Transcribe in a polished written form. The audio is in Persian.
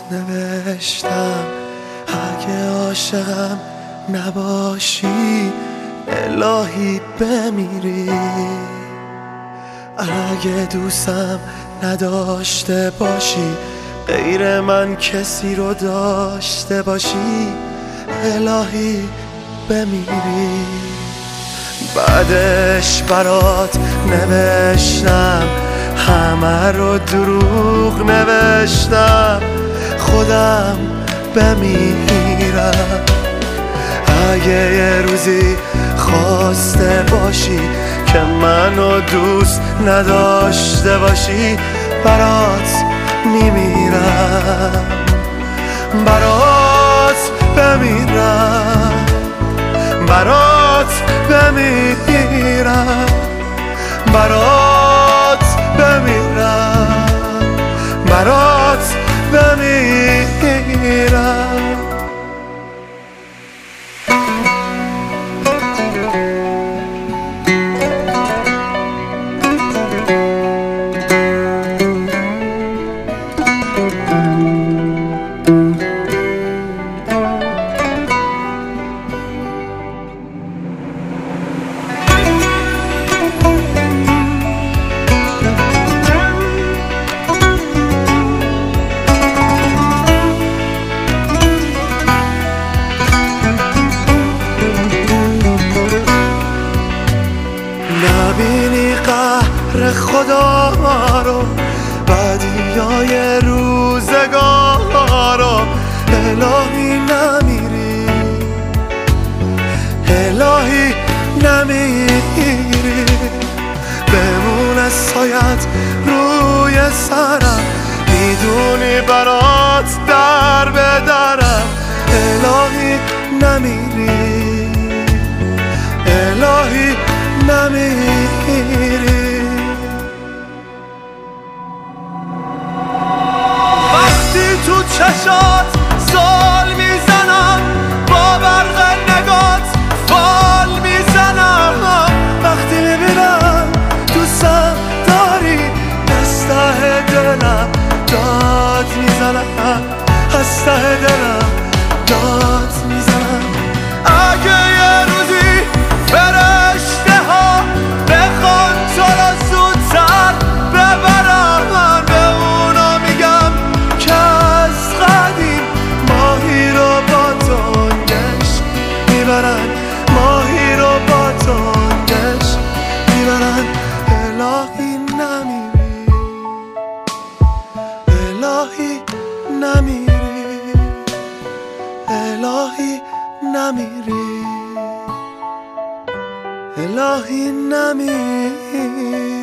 نوشتم اگه عاشقم نباشی الهی بمیری، اگه دوستم نداشته باشی غیر من کسی رو داشته باشی الهی بمیری. بعدش برات نوشتم همه رو دروغ نوشتم خودم بمیرم، اگه یه روزی خواسته باشی که منو دوست نداشته باشی برات میمیرم، برات بمیرم، برات بمیرم، برات بمیرم، برات بمیرم. نبینی قهر خدا رو بدیای روزگار رو الهی نمیری، الهی نمیری، بمونه سایت روی سرم میدونی برات در بدرم الهی نمیری، الهی نمیری. وقتی تو چشات زال میزنم با برق نگات فال میزنم، وقتی میبینم دوستم داری از ته دلم داد میزنم، از ته دلم داد میزنم. اگه یه روزی فرشته ها بخوان تو رو زودتر ببرن به اونا میگم که از قدیم ماهی رو با تنگش میبرن، ماهی رو با تنگش میبرن الهی نمیری، الهی نمیری، الهی نمیری، الهی نمیری.